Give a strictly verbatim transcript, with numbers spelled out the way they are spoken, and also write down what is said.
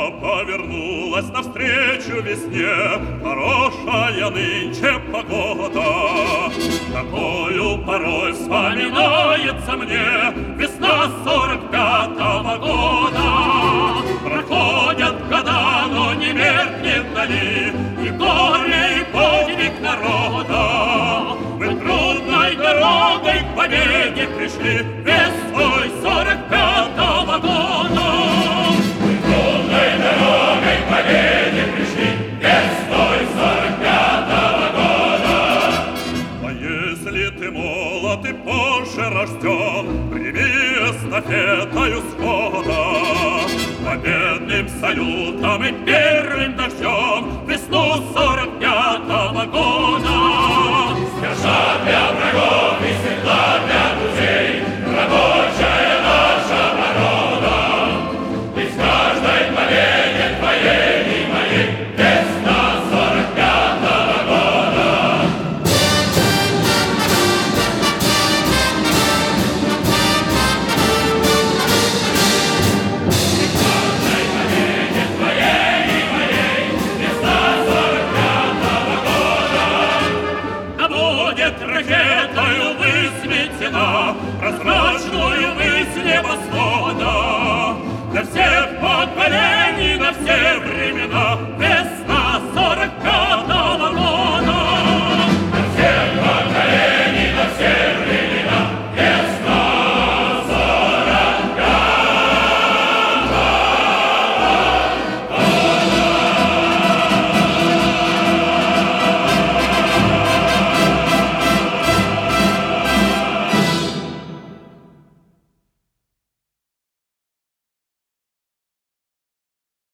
повернулась навстречу весне, хорошая нынче погода. Такою порой вспоминается мне весна сорок пятого года. Проходят года, но не меркнет вдали и горе, и подвиг народа. Мы трудной дорогой к победе пришли весной сорок пятого года. Мы трудной дорогой к победе пришли весной сорок пятого года. А если ты молод и позже рожден, прими эстафетою